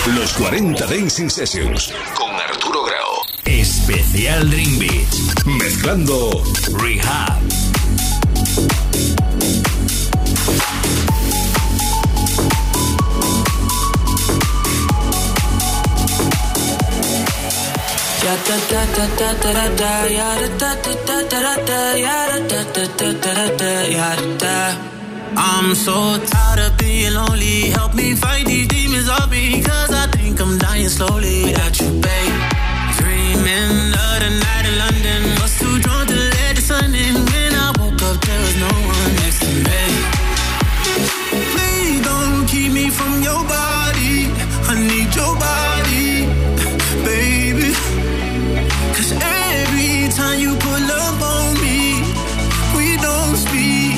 Los 40 Dancing Sessions con Arturo Grau. Especial Dream Beat. Mezclando Rehab. Ya da da da da da da ya da da da da da ya da da da da da ya da. I'm so tired of being lonely. Help me fight these demons off me, 'cause I think I'm dying slowly without you, babe. Dreaming of the night in London. Was too drunk to let the sun in. When I woke up, there was no one next to me. Please don't keep me from your body. I need your body, baby. 'Cause every time you pull up on me, we don't speak.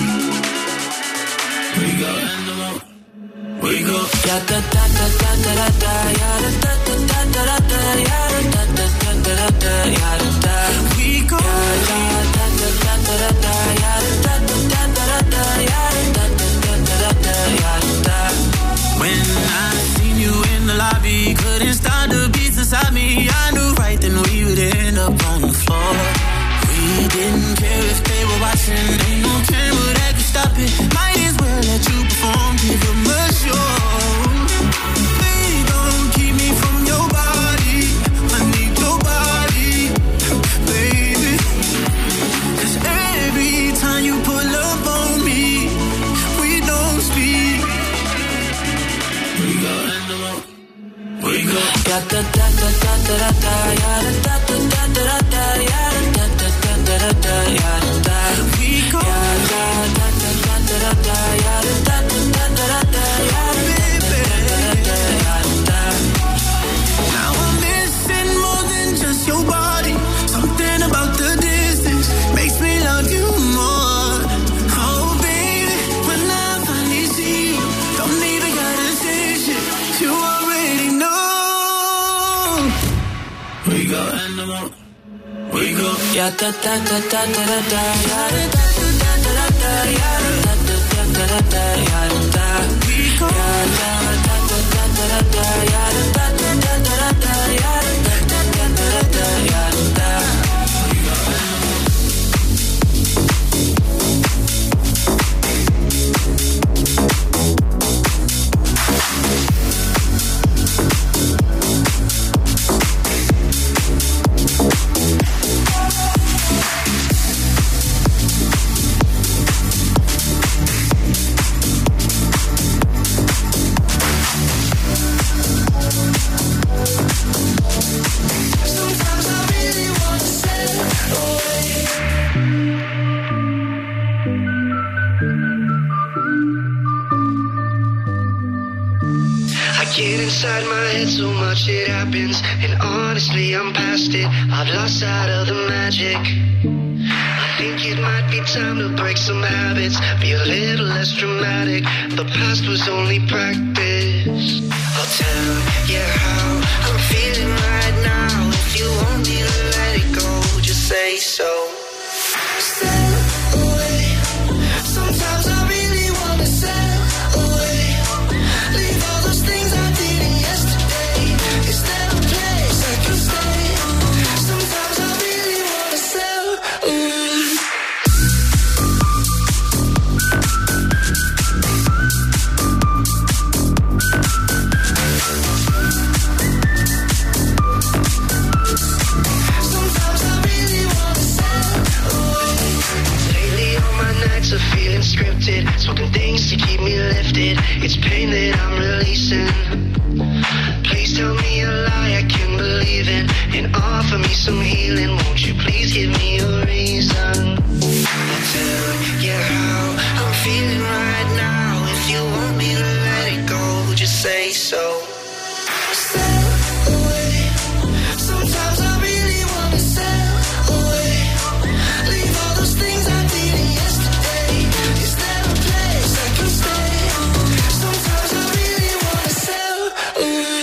We go animal. We go. Ya da da da da da da ya da da da da da ya da da da da ya da. We go. Ya da da da da da ya da da da da ya da da da ya da. When I seen you in the lobby, couldn't stop the beats inside me. I knew right then we would end up on the floor. We didn't care if they were watching. Ain't no camera that could stop it. Might as well let you perform, give them a show. Please don't keep me from your body. I need your body, baby. 'Cause every time you pull up on me, we don't speak. We go animal. We go. Ya da da da da da da ya da da da da da ya da da da da da ya da. We go. Ya da da da da da ya da da da da da ya da da. Now I'm missing more than just your body. Something about the distance makes me love you more. Oh baby, when I finally see you, don't even gotta say shit. You already know. We go animal. We go. Ya da da da da da da ya da da da da ya da da da da ya da. We go. Ya da da da da da ya da da da da ya da da da ya da. We go animal. Get inside my head, so much it happens, and honestly I'm past it. I've lost sight of the magic. I think it might be time to break some habits, be a little less dramatic. The past was only practice. I'll tell you how I'm feeling right now. If you want me to let it go, just say so. Sail away. Sometimes I really wanna sail away. Leave all those things I did yesterday. Is there a place I can stay? Sometimes I really wanna sail away. Sometimes I really wanna sail away. Lately all my nights are feeling scripted, smoking things to keep me lifted. It's pain that I'm releasing. Please tell me a lie I can believe in, and offer me some healing. Won't you please give me a reason? I'll tell you how I'm feeling right now. If you want me to let it go, just say so. Sail away. Sometimes I really wanna sail away. Leave all those things I did yesterday. Is there a place I can stay? Sometimes I really wanna sail away.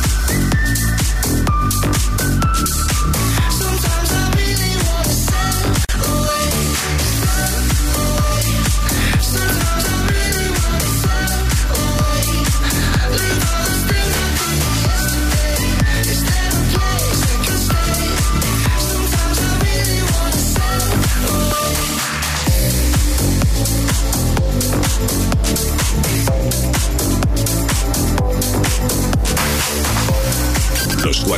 Sometimes I really wanna sail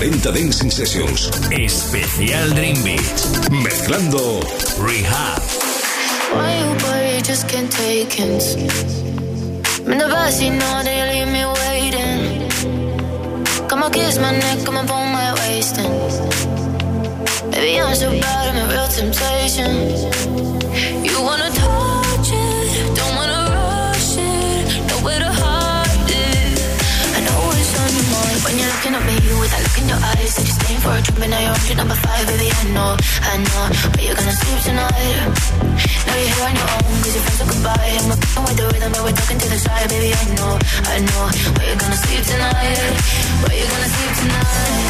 40 Dancing Sessions. Especial Dream Beat. Mezclando Rehab. Why you worry, just can't take hints. I'm in the backseat now, they leave me waiting. Come on, kiss my neck, come on, pull my waist in. Baby, I'm so bad, I'm a real temptation. You wanna touch it, don't wanna rush it, nowhere to hide it. I know it's on your mind when you're looking at me with that look in your eyes. Said you're staying for a trip and now you're on number 5, baby, I know. Where you gonna sleep tonight? Now you're here on your own, cause your friends are goodbye. I'm looking with the rhythm, but we're talking to the side, baby, I know. Where you gonna sleep tonight? Where you gonna sleep tonight?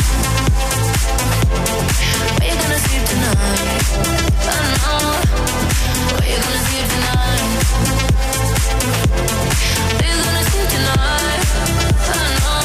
Where you gonna sleep tonight? I know. Where you gonna sleep tonight? Where you gonna sleep tonight? I know.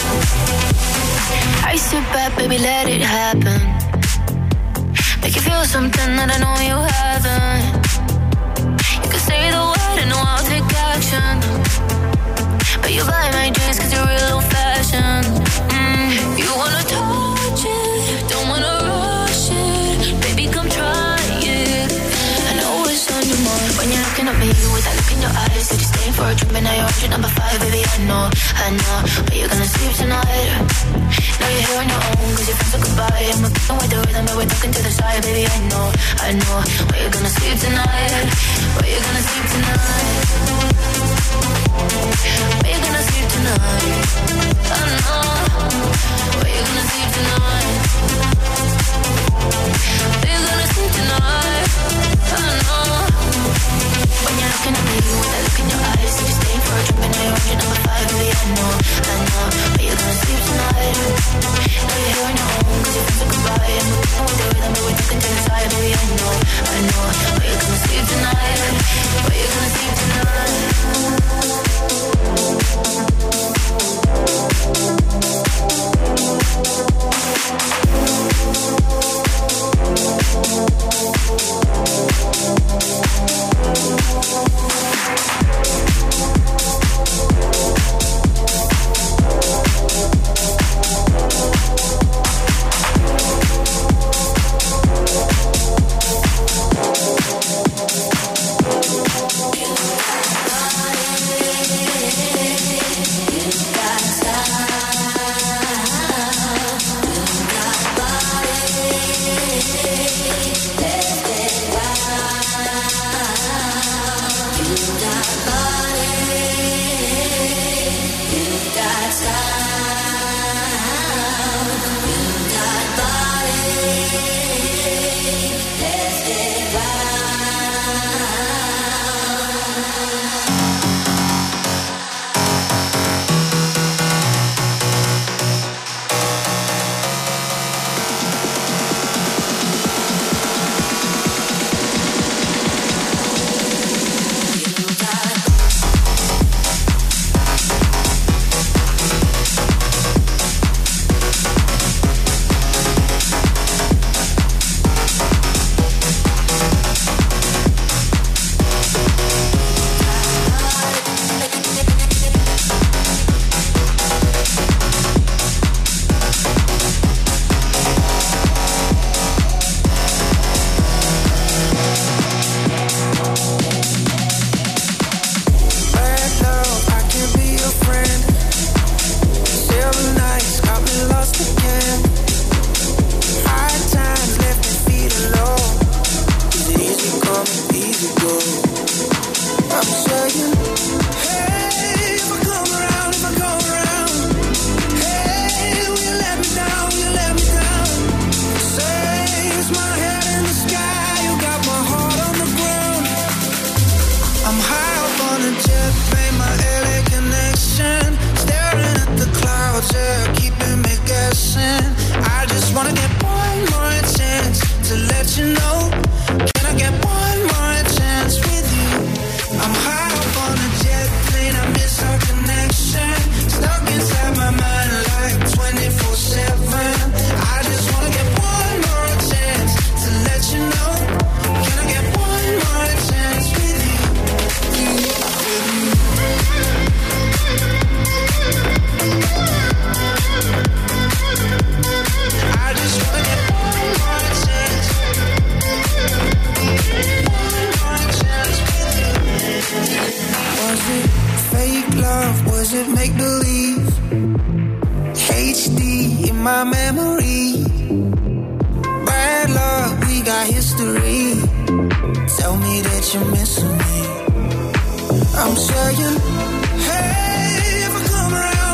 I sit back, baby, let it happen. Make you feel something that I know you haven't. You can say the word and I'll take action. But you buy my drinks cause you're real old fashioned. You wanna touch it, don't wanna rush it. Baby, come try it. I know it's on your mind when you're looking at me with that look in your eyes. Said you're staying for a trip and now you're on number 5, baby, I know. Where you gonna sleep tonight? Now you're here on your own cause your friends are goodbye. I'm looking with the rhythm, but we're talking to the side, baby, I know. Where you gonna sleep tonight? Where you gonna sleep tonight? Where you gonna sleep tonight? I know. Where you gonna sleep tonight? Where you gonna sleep tonight? I know. When you're looking at me with that look in your eyes, you're staying for a trip and now you're on number 5, baby, I know. Where you gonna sleep tonight? Now you're here on your own cause your friends are goodbye. I'm looking with the rhythm, but we're talking to the side, baby, I know. Where you gonna sleep tonight? Where you gonna sleep tonight? Tell me that you're missing me. I'm saying, hey, if I come around,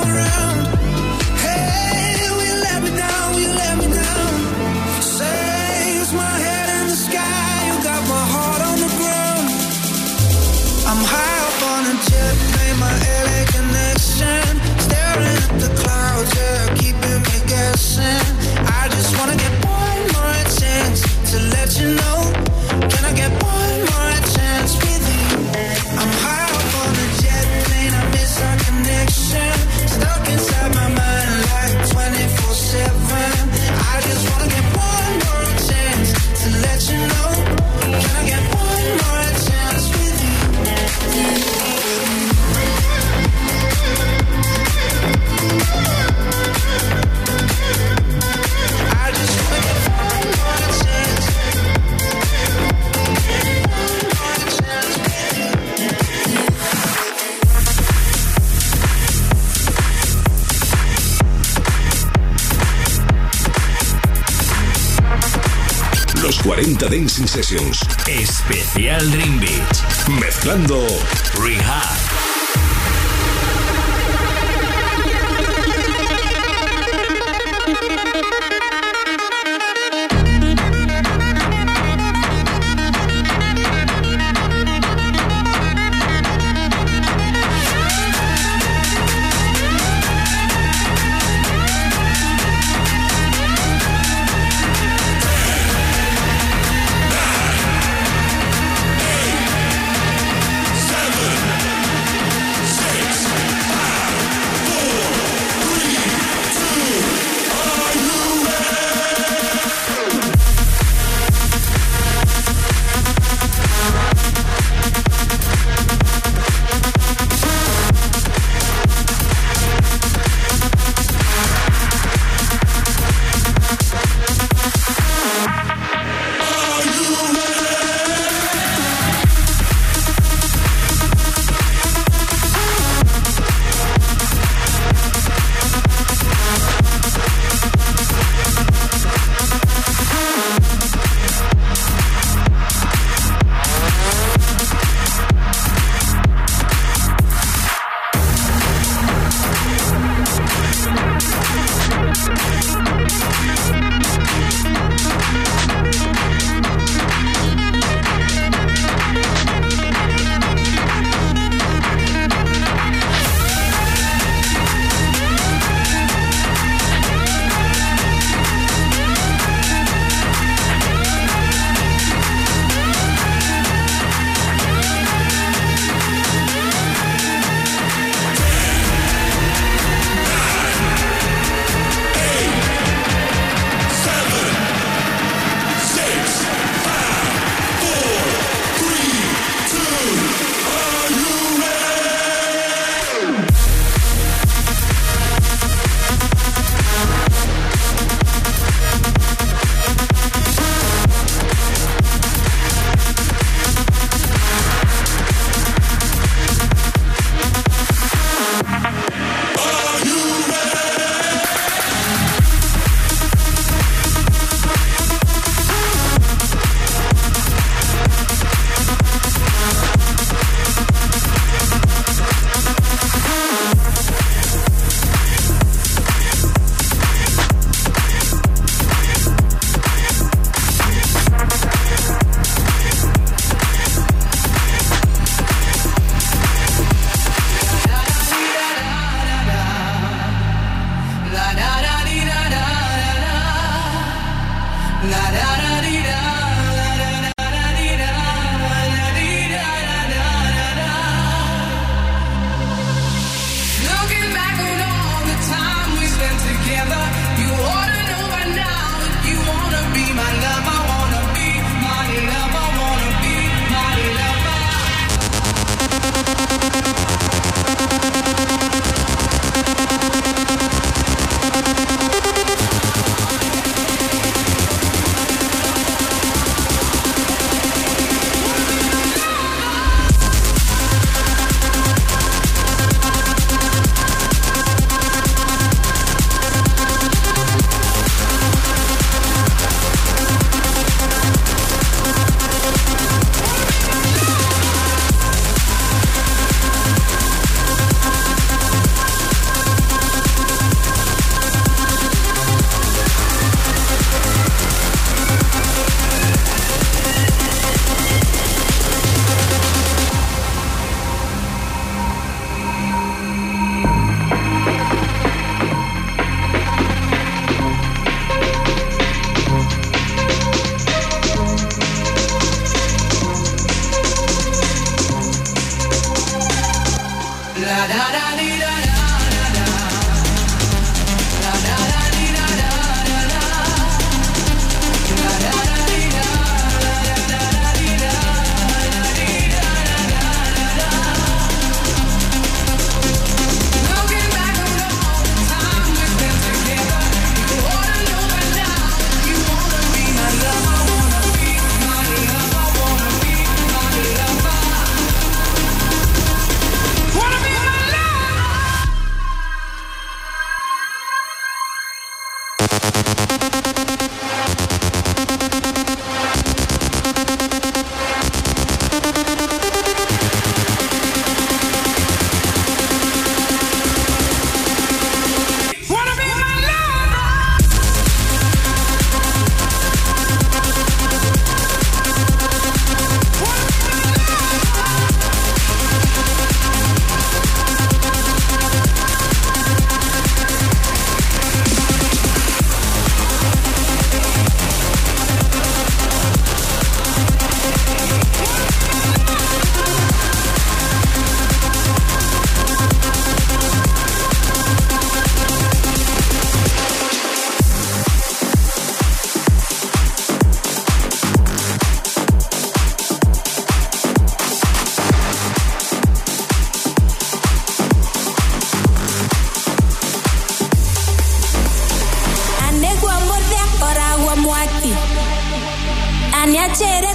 hey, will you let me down, will you let me down? Say, it's my head in the sky, you got my heart on the ground. I'm high up on a jet plane, my LA connection, staring at the clouds, yeah, keeping me guessing. I just wanna get one more chance to let you know. Can I get one more chance with you? I'm high up on a jet plane, I miss our connection. Stuck inside my mind like 24/7. I just wanna get one more chance to let you know. Can I get one more chance with you? I just wanna get one more chance. One more chance with you. Los 40 Dancing Sessions. Especial Dream Beat. Mezclando Rehab.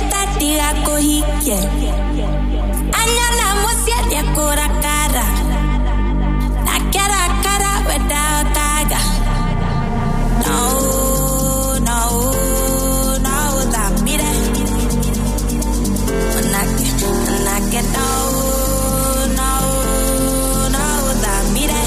tati ako hike. Anya na musiet ya kura kara. Na kara kara without taga. No, no, no, that mire. When I get down, no, no, that mire.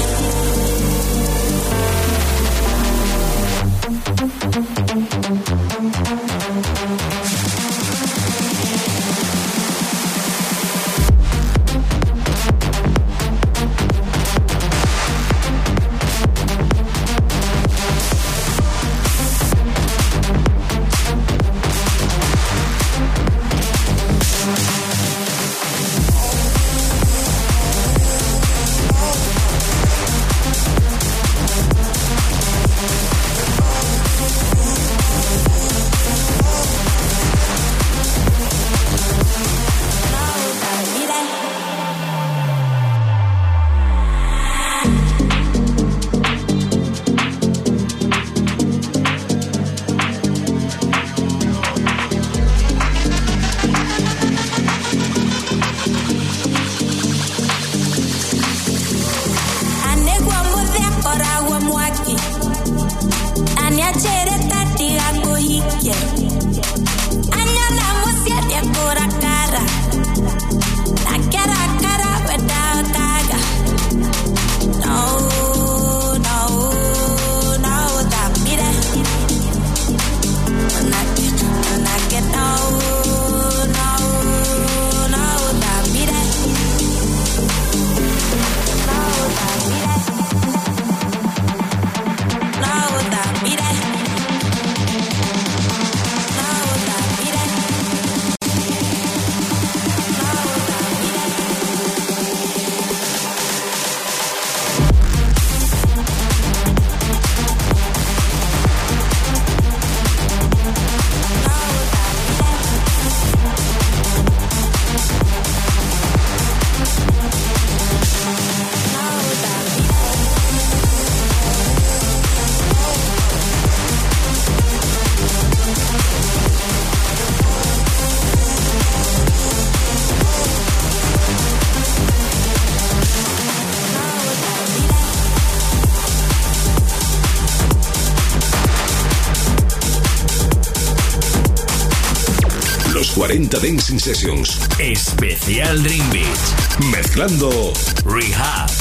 Los 40 Dancing Sessions. Especial Dream Beat. Mezclando Rehab.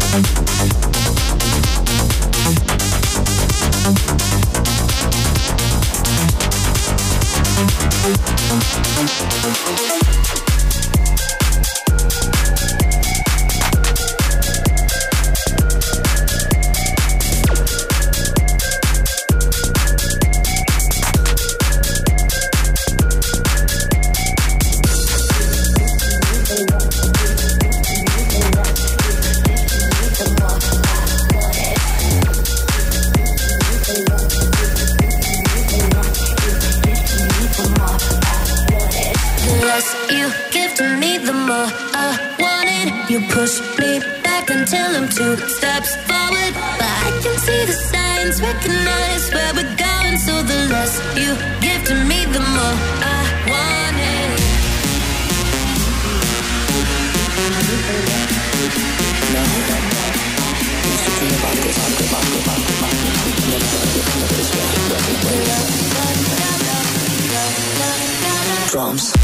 Drums.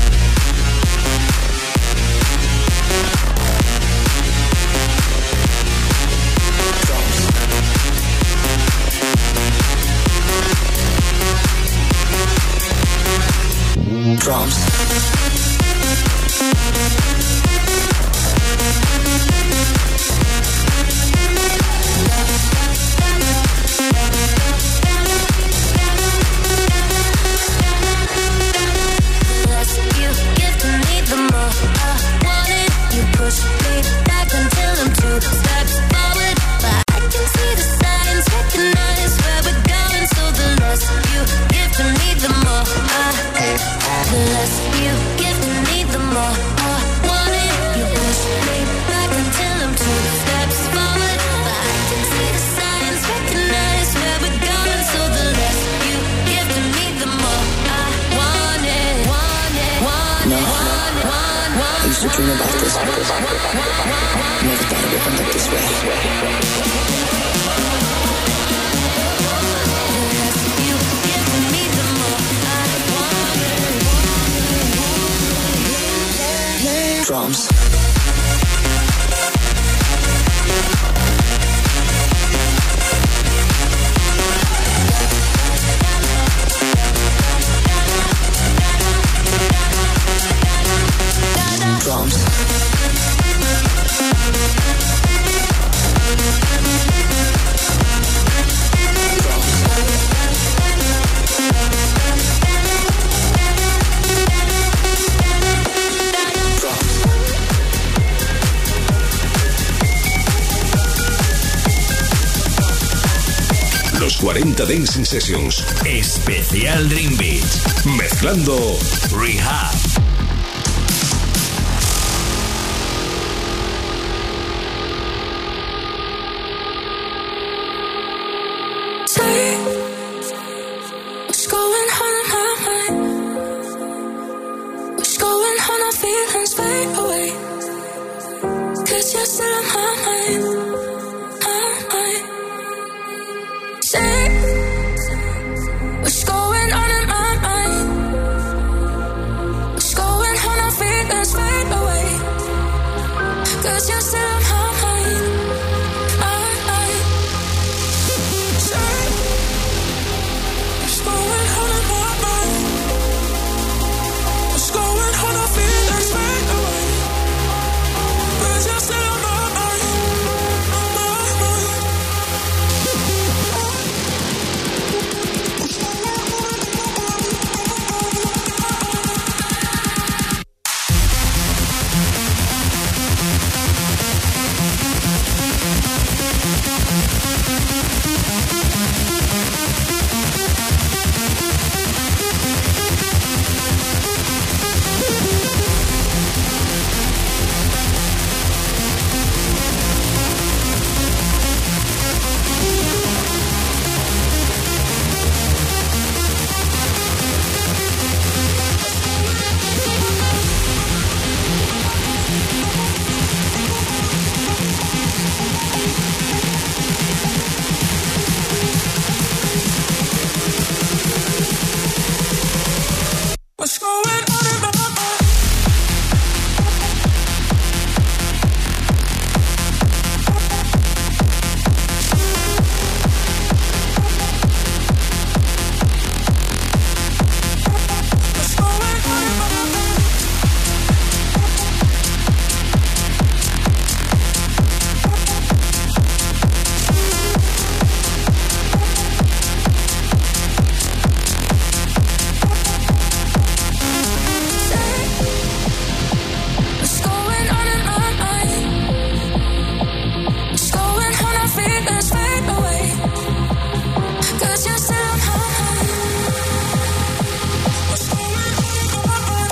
Drums. Dream about this. Never thought it would end up this way. Drums. Drums. Los 40 Dancing Sessions, especial Dream Beat, mezclando Rehab. What's going on in my mind? What's going let's fade away. 'Cause you're somehow what's going on?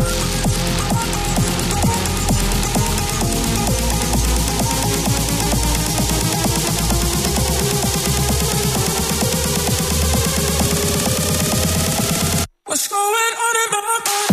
What's going on in my mind?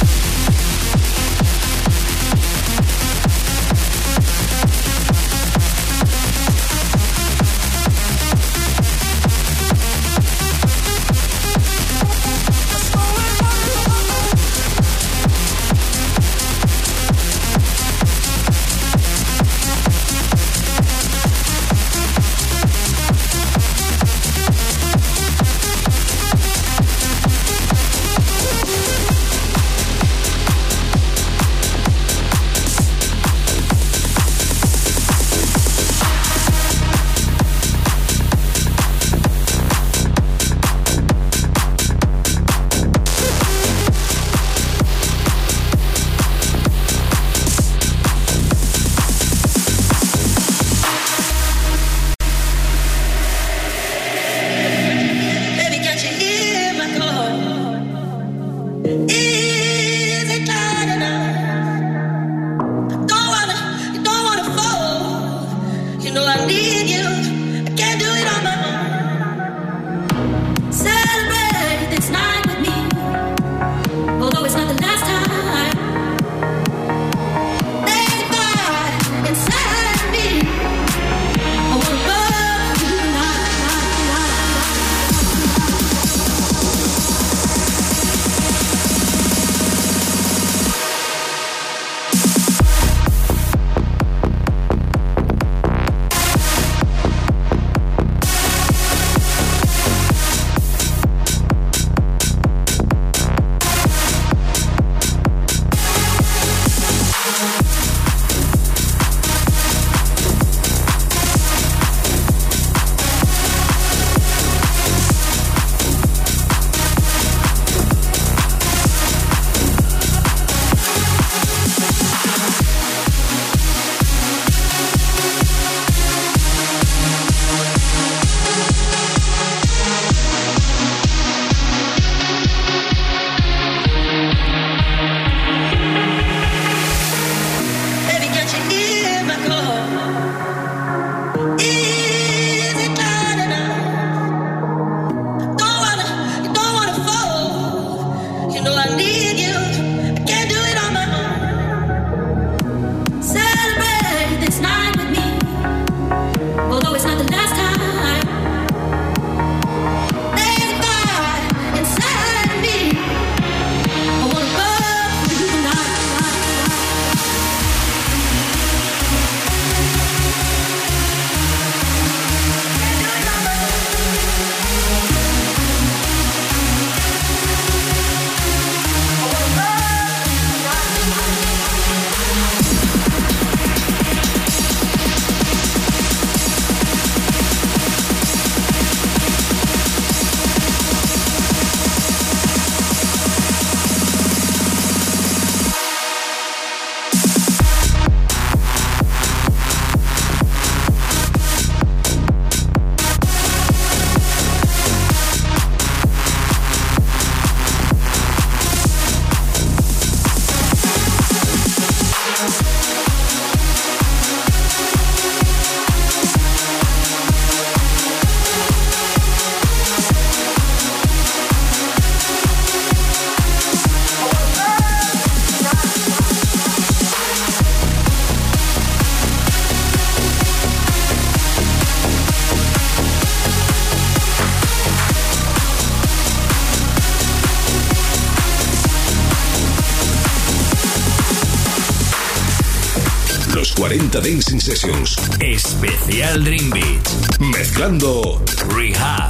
Los 40 Dancing Sessions. Especial Dream Beat. Mezclando Rehab.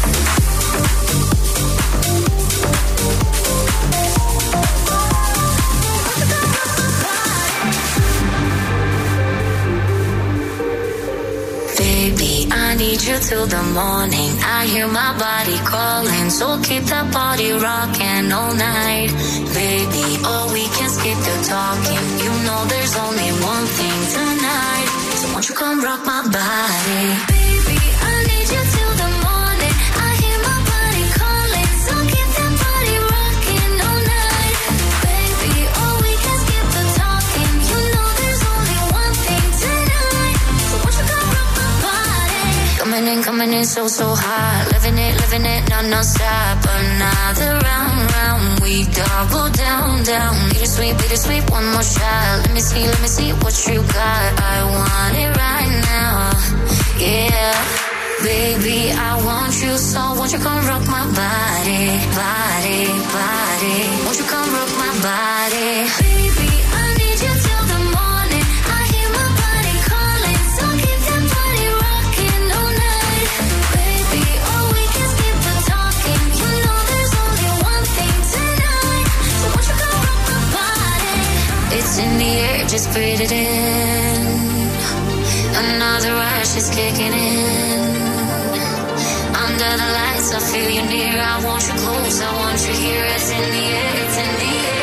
Baby, I need you till the morning. I hear my body calling, so keep that body rocking all night. Baby, oh, we can skip the talking. You know there's only one thing tonight, so won't you come rock my body? Coming in so hot. Living it, non-stop. Another round, we double down. Bittersweet, one more shot. Let me see what you got. I want it right now, yeah. Baby, I want you, so won't you come rock my body. Won't you come rock my body? Baby, I need you till the morning. I hear my body calling, so keep that body rocking all night. Baby, oh, we can skip the talking. You know there's only one thing tonight, so won't you come rock my body? It's in the air, just breathe it in. Another rush is kicking in. Under the lights, I feel you near. I want you close, I want you here. It's in the air, it's in the air.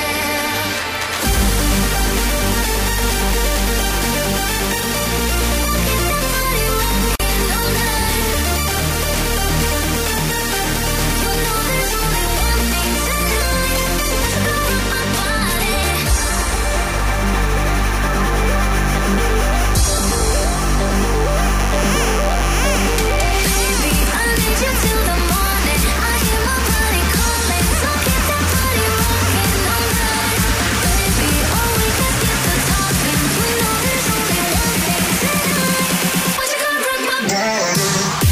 Till the morning, I hear my body calling, so keep that body rocking all night. Baby, oh, we can skip the talking. You know there's only one thing tonight. Won't you come rock my body?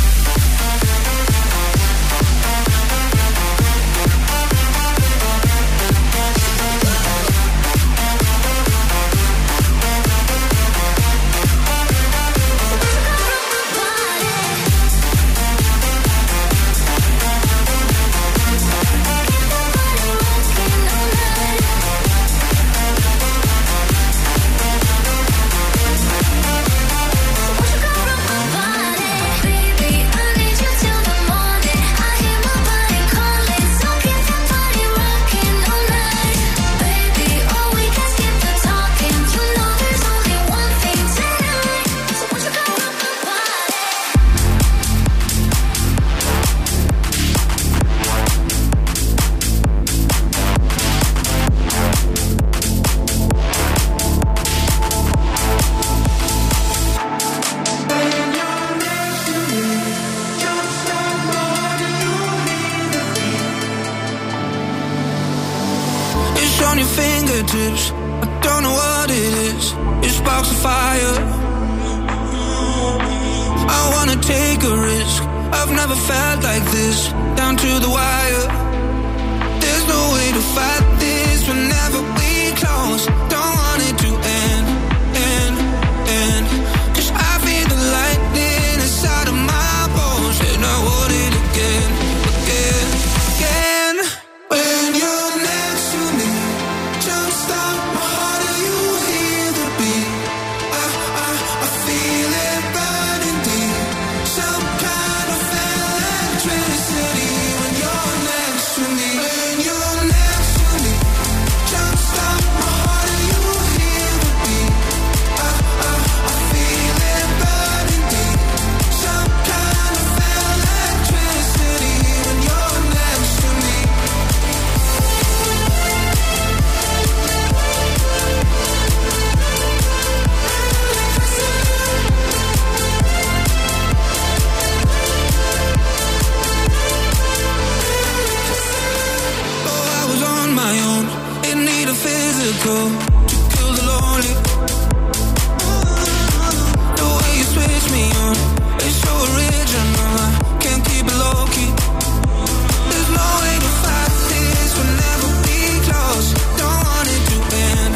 On your fingertips, I don't know what it is. It sparks a fire. I wanna take a risk. I've never felt like this, down to the wire. There's no way to fight this whenever we close. Don't want it to end. 'Cause I feel the lightning inside of my bones, and I want it again. When you're next to me, jumpstart my heart, and you hear the beat. I feel it burning deep. Some kind of electricity when you're next to me. When you're next to me, jumpstart my heart, and you hear the beat. I feel it burning deep. Some kind of electricity when you're next to me. My own, in need of physical to kill the lonely. The way you switch me on, it's so original. I can't keep it low key. There's no way to fight this whenever we close. Don't want it to end.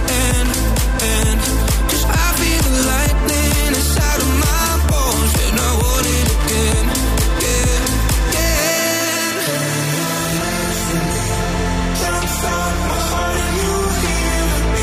'Cause I feel the lightning inside of my bones, and I want it again. Jumpstart my heart, and you hear the beat.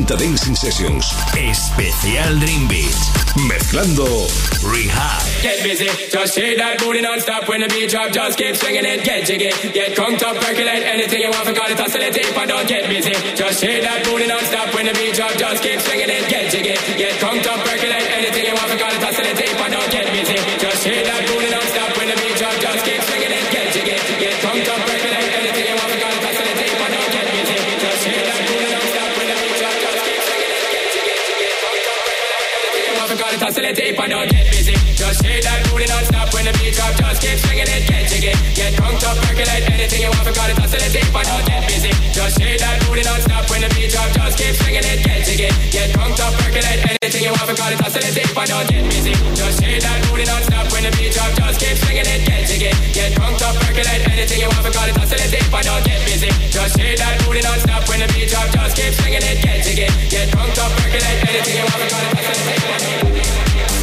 Delta Dancing Sessions. Especial Dream Beat. Mezclando Rehab. Get busy, just shake that booty non-stop. When the beat drop, just keep swinging it. Get jiggy, get crunked up, percolate anything you want. Forgot it, oscillate if I don't get busy. Just shake that booty non-stop. When the beat drop, just keep swinging it. Get jiggy, get crunked up, percolate anything you want. Forgot it, oscillate if I don't get busy. Just shake that booty non-stop. When the beat drop, just keep swinging it. Get jiggy, get crunked up, percolate anything you want. Forgot it, oscillate if I don't get busy. Just shake that booty non-stop. When the beat drop, just keep swinging it. Get jiggy, get crunked up, percolate anything you want. Forgot it, oscillate if I don't get busy. Just shake that booty non-stop. When the beat drop, just keep swinging it. Get jiggy, get crunked up, percolate anything you want. Forgot it, oscillate if I don't get busy. Just shake that booty non-stop. When the beat drop, just keep swinging it. Get jiggy, get crunked up, percolate anything you want. Forgot it, oscillate if I don't get busy. Just shake that booty non-stop. When the beat drop, just keep swinging it. Get jiggy, get crunked up, percolate anything you want. Forgot it, oscillate if I don't get busy. Just shake that booty non-stop. When the beat drop, just keep swinging it. Get jiggy, get crunked up, percolate anything you want. Forgot it, oscillate if I don't get busy.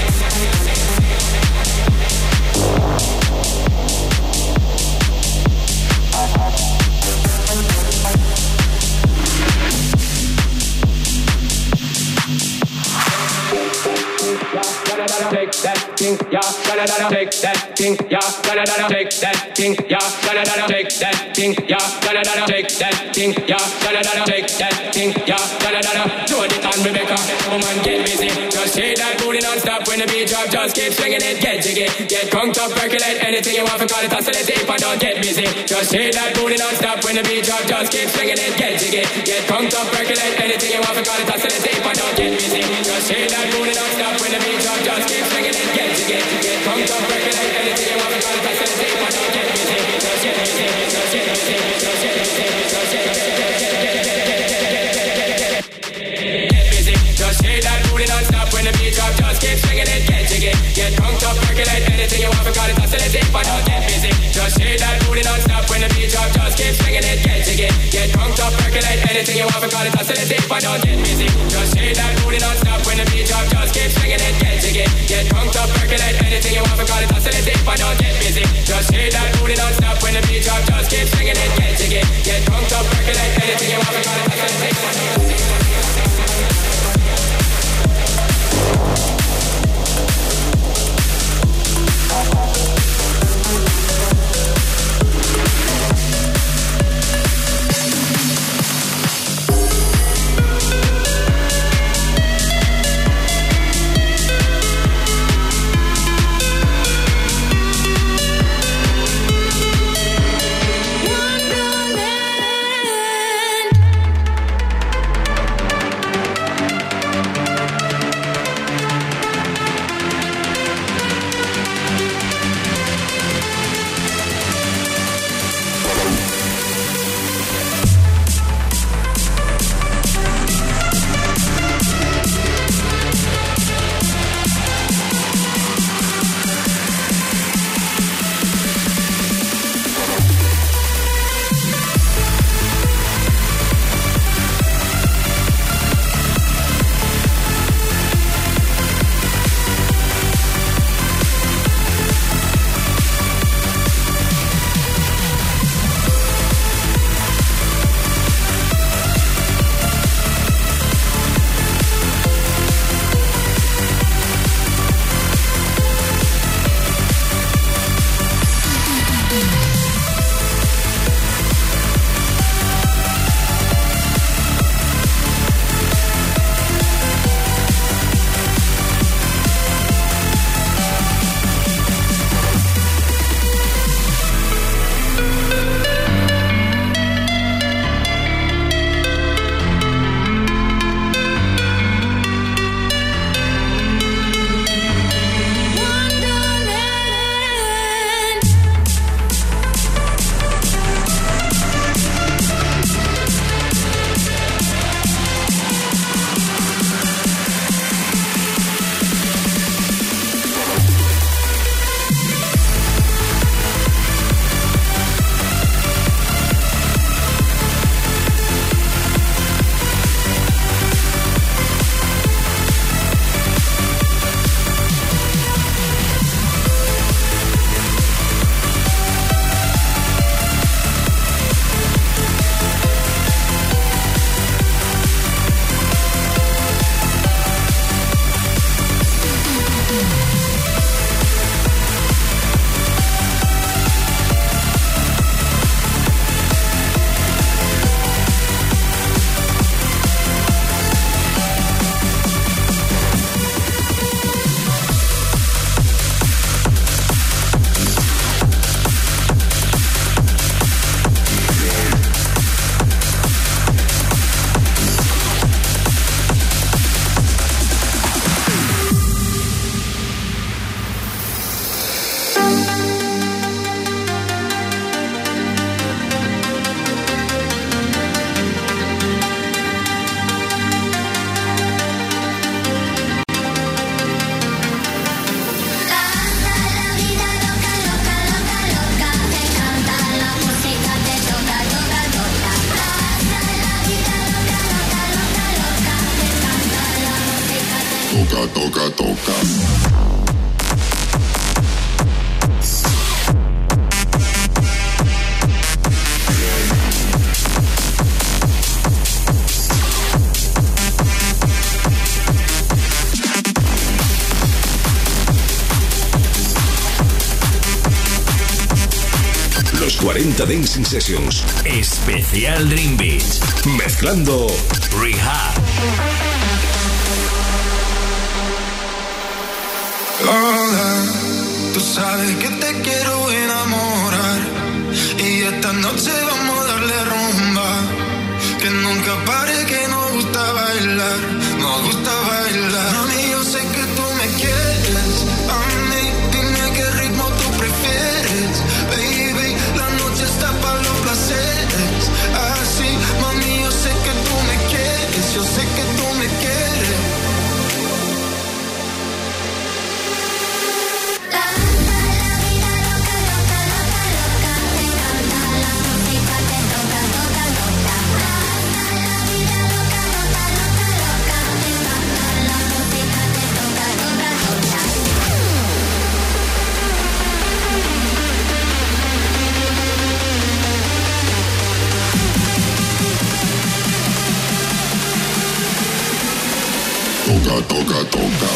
Take that thing, yeah, take that thing, yeah, take that thing, yeah, take that thing, yeah, take that thing, yeah, take that thing, yeah, Jody and Rebecca, woman get busy, just shake that booty non-stop. When the beat drop, just keep swinging it. Get jiggy, get crunked up, percolate anything you want. Forgot it, oscillate if I don't get busy. Just shake that booty non-stop. When the beat drop, just keep swinging it. Get jiggy, get crunked up, percolate anything you want. Forgot it, oscillate if I don't get busy. Just shake that booty non-stop. When the beat drop, just keep swinging it. Get jiggy, get crunked up, percolate anything you want. Forgot it, oscillate if I don't get busy. Just get busy, just get busy, just get busy, just get busy. Just shake that booty non-stop. When the beat drop, just keep swinging it. Get jiggy, get crunked up, percolate anything you want. Forgot it, oscillate if I don't get busy. Just shake that booty non-stop. When the beat drop, just keep swinging it. Get jiggy, get crunked up, percolate anything you want. Forgot it, oscillate if I don't get busy. Just shake that booty non-stop. When the beat drop, just keep swinging it. Get jiggy, get crunked up, percolate anything you want. Forgot it, oscillate if I don't get busy. Just shake that booty non-stop. When the beat drop, just keep swinging it. Get jiggy, get crunked up, percolate anything you want. Forgot it, oscillate if I don't get busy. Toca, toca, toca. Los 40 Dancing Sessions. Especial Dream Beat. Mezclando Rehab. Hola, tú sabes que te quiero enamorar y esta noche vamos a darle rumba, que nunca pare, que nos gusta bailar, nos gusta bailar. Mami, yo sé que tú me quieres, a mí dime qué ritmo tú prefieres, baby, la noche está para los placeres, así, mami, yo sé que tú me quieres, yo sé que tú me quieres. Toca, toca, toca.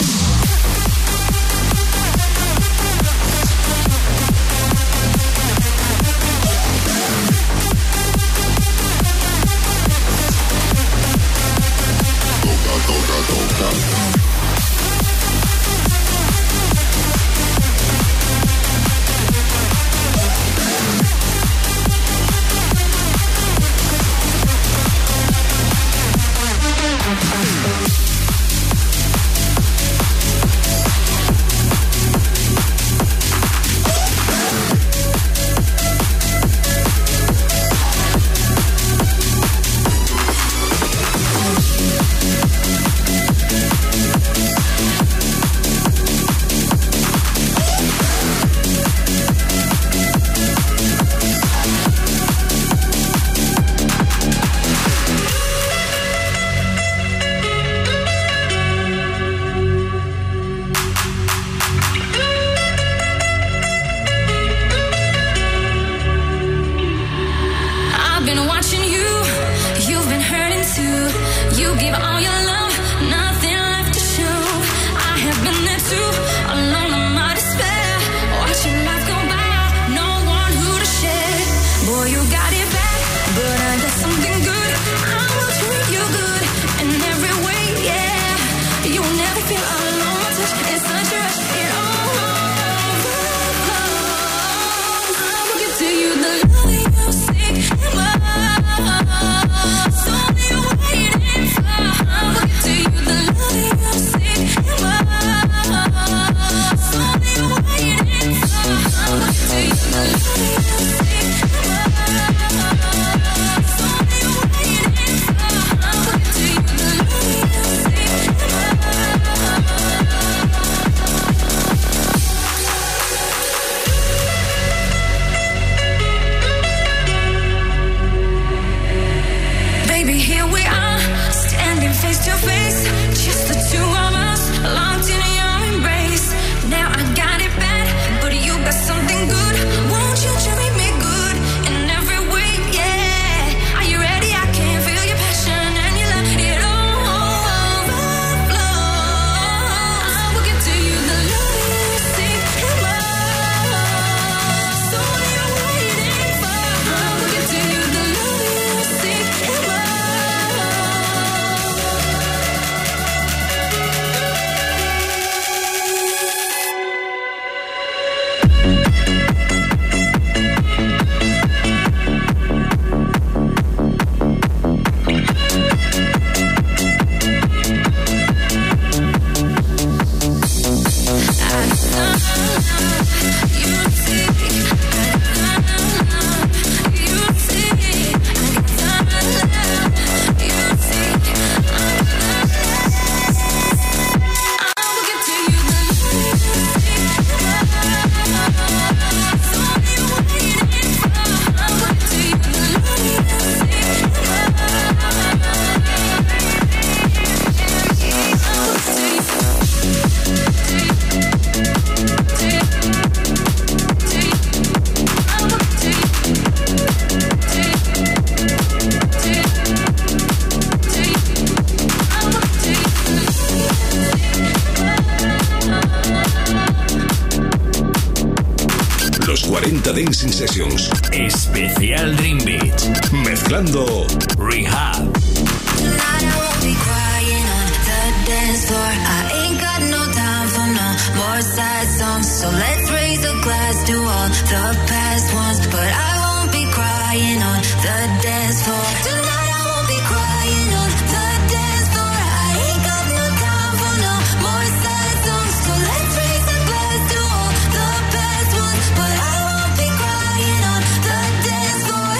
40 Dancing Sessions. Especial Dream Beat. Mezclando Rehab. Tonight I won't be crying on the dance floor. I ain't got no time for no more sad songs. So let's raise a glass to all the past ones. But I won't be crying on the dance floor. Tonight I won't be crying on the dance floor. I ain't got no time for no more sad songs. So let's raise a glass to all the past ones. But I won't be crying on the dance floor.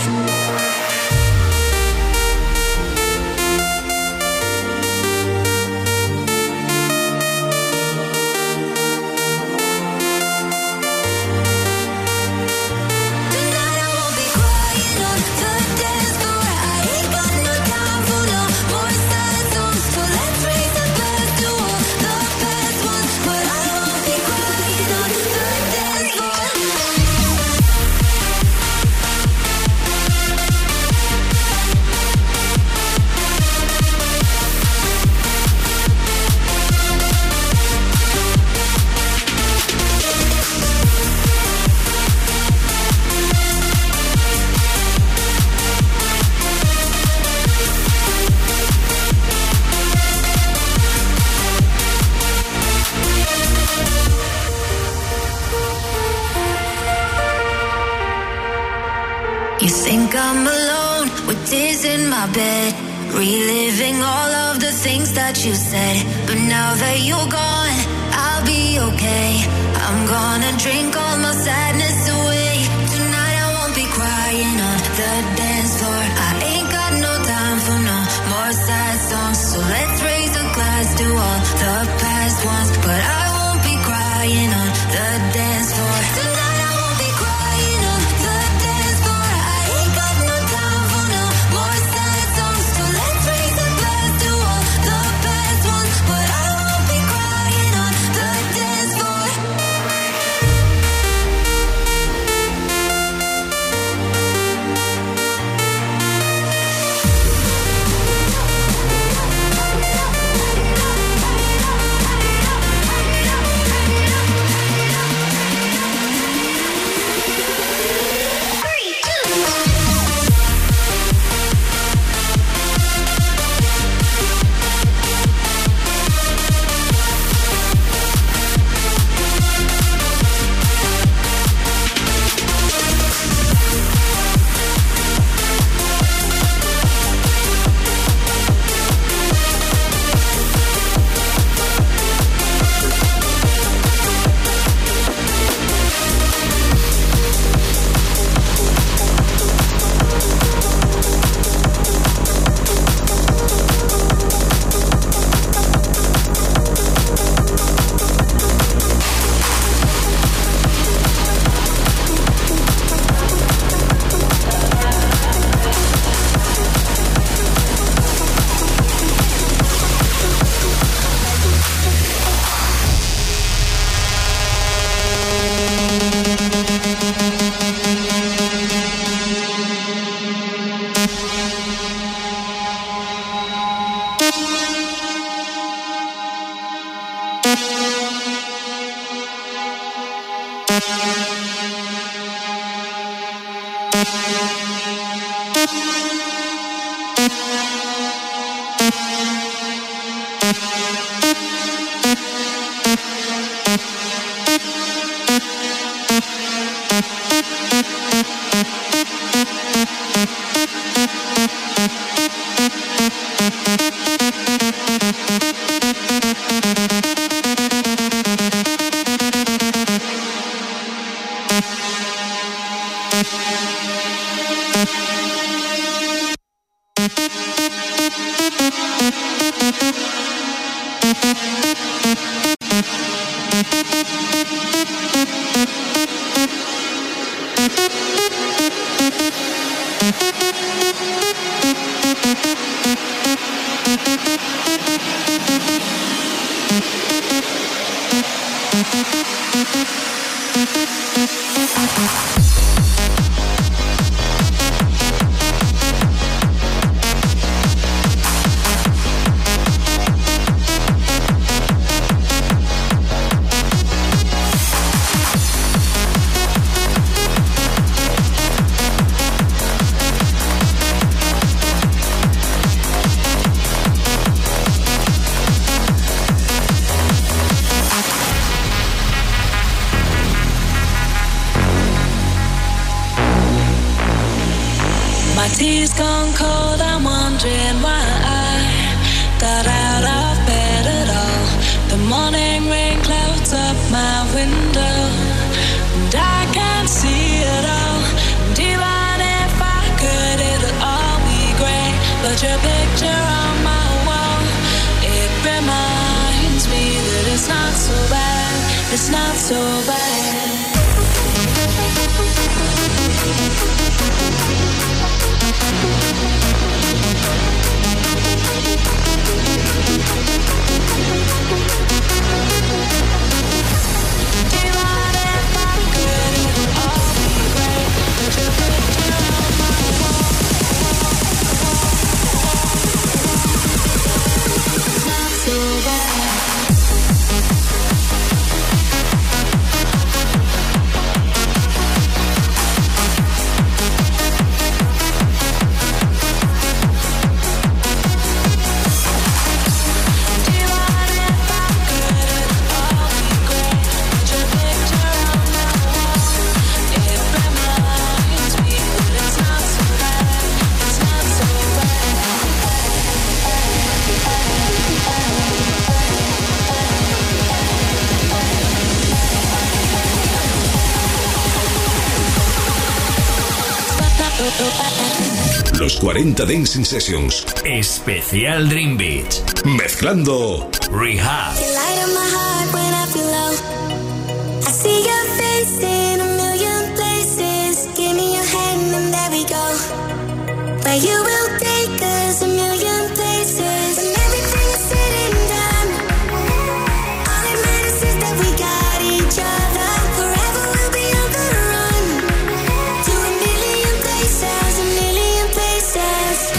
You think I'm alone with tears in my bed, reliving all of the things that you said. But now that you're gone, I'll be okay. I'm gonna drink all my sadness away. Tonight I won't be crying on the dance floor. I ain't got no time for no more sad songs. So let's raise a glass to all the past ones. But I won't be crying on the dance floor. Tonight I won't be crying on the dance floor. I ain't got no time for no more sad songs. So let's raise a glass to all the past ones. But I won't be crying on the dance floor. morning rain clouds up my window, and I can't see it all. And even if I could, it'll all be grey. But your picture on my wall, it reminds me that it's not so bad. It's not so bad. Los 40 Dancing Sessions. Especial Dream Beat. Mezclando Rehab. You light up my heart when I feel low. I see your face in a million places. Give me your hand and there we go. Where you will take us a million places. When everything's said and done, all that matters is that we got each other. Forever we'll be on the run to a million places, a million places.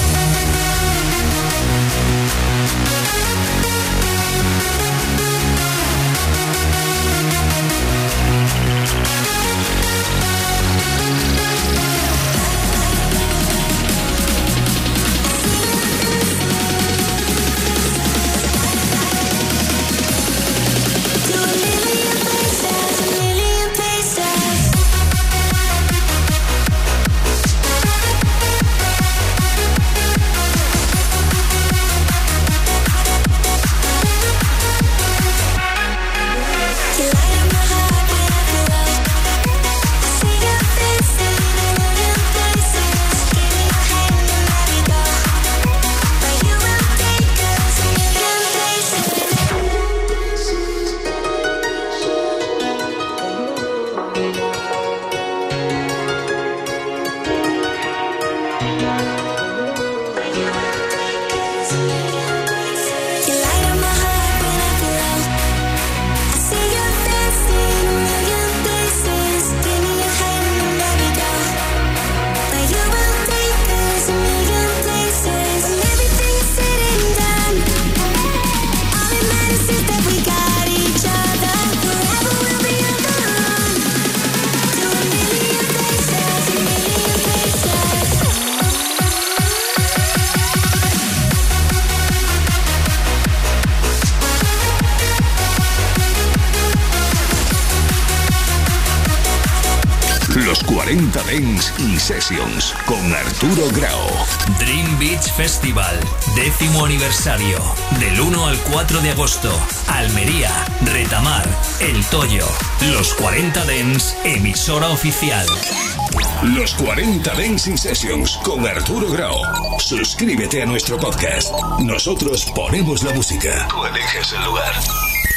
Los 40 Dance y Sessions con Arturo Grau. Dream Beach Festival, 10º aniversario, del 1 al 4 de agosto. Almería, Retamar, El Toyo. Los 40 Dance, emisora oficial. Los 40 Dancing Sessions con Arturo Grau. Suscríbete a nuestro podcast. Nosotros ponemos la música. Tú eliges el lugar.